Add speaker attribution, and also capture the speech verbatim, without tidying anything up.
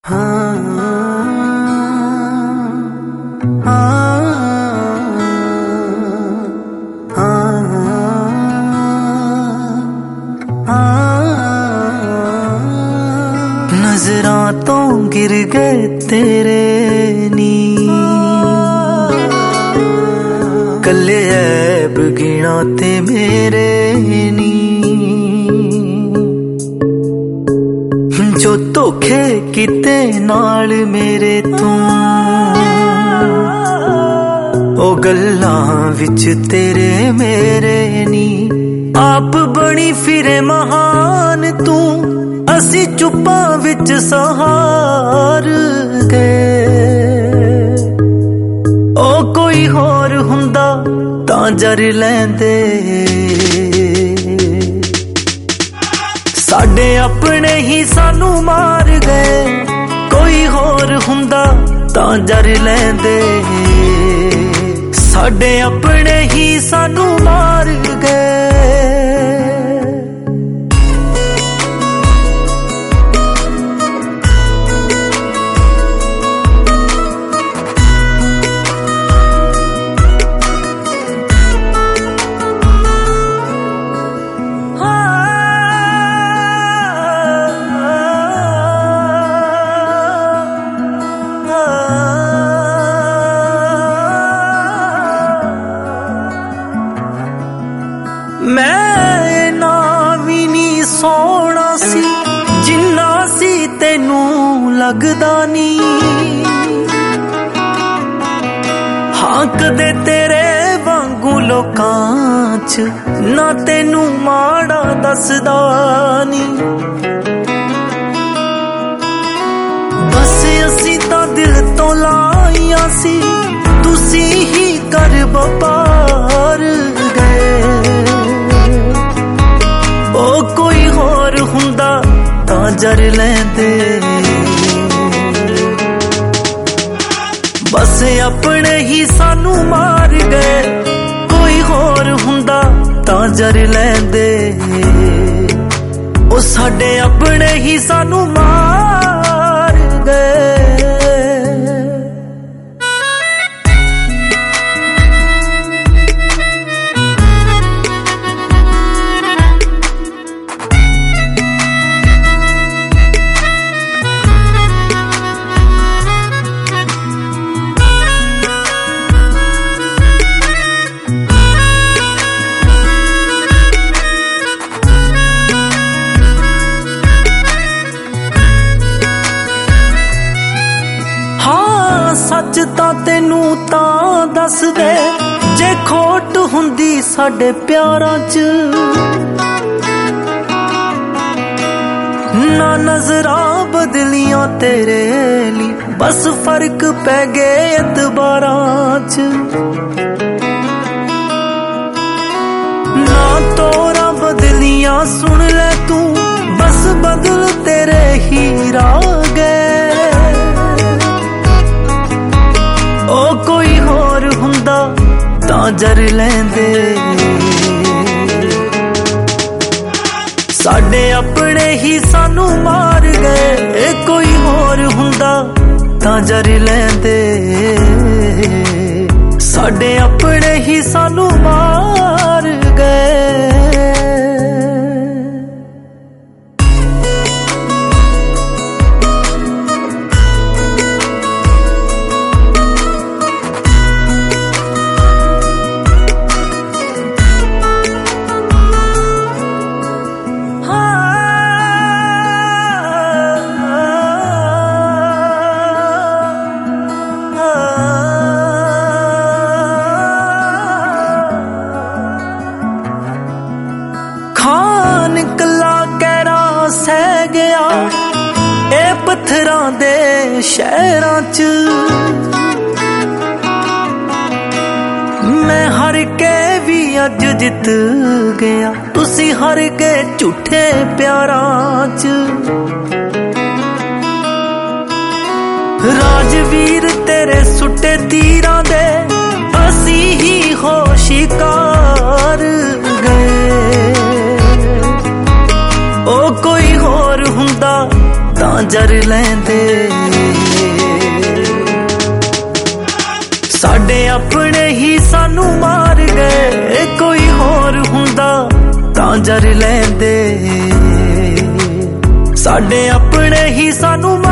Speaker 1: हाँ, हाँ, हाँ, हाँ, नजरां तो गिर गए तेरे नी कल्ले ऐब गिना ते मेरे नी जो धोखे किते नाल मेरे तू ओ गल्लां विच तेरे मेरे नी आप बनी फिरे महान तू असी चुप्पा विच सहार गए ओ कोई होर हुंदा तां जर लैंदे साडे अपने ही सानू मार गए कोई होर हुंदा तां जर लैंदे साडे अपने ही सानू मार गए। मैं ना भी नी सोना सी जिन्ना सी तेनू लगदा नी हाँ कदे तेरे वांगू लोकां च ना तेनू माड़ा दसदा नी बस असी तां दिल तो लाइया सी तुसी ही कर बपार गए ओ कोई होर हुंदा तां जर लैंदे बस अपने ही सानू मार गए कोई होर हुंदा तां जर लैंदे ओ साडे अपने ही सानू मार गए। सच तां तेनू तां दस दे जे खोट हुंदी साडे प्यारां च ना नजरां बदलियां तेरे ली बस फर्क पै गए एतबारां च ना तोरा बदलियां सुन ले तू बस बदल तेरे ही राह गए ओ कोई होर हुंदा तां जर लैंदे साडे अपने ही सानू मार गए कोई होर हुंदा तां जर लैंदे साडे अपने ही सानू मार गए। खान कला कैरा सह गया ए पत्थरां दे शहरां च मैं हर के भी अज जित गया तुसी हर के झूठे प्यारां च राजवीर तेरे सुटे तीरां दे असी ही हो शिकार गए ओ कोई होर हुंदा ਤਾਂ ਜਰ ਲੈਂਦੇ। ਸਾਡੇ ਆਪਣੇ ਹੀ ਸਾਨੂੰ ਮਾਰ ਗਏ, ਕੋਈ ਹੋਰ ਹੁੰਦਾ ਤਾਂ ਜਰ ਲੈਂਦੇ। ਸਾਡੇ ਆਪਣੇ ਹੀ ਸਾਨੂੰ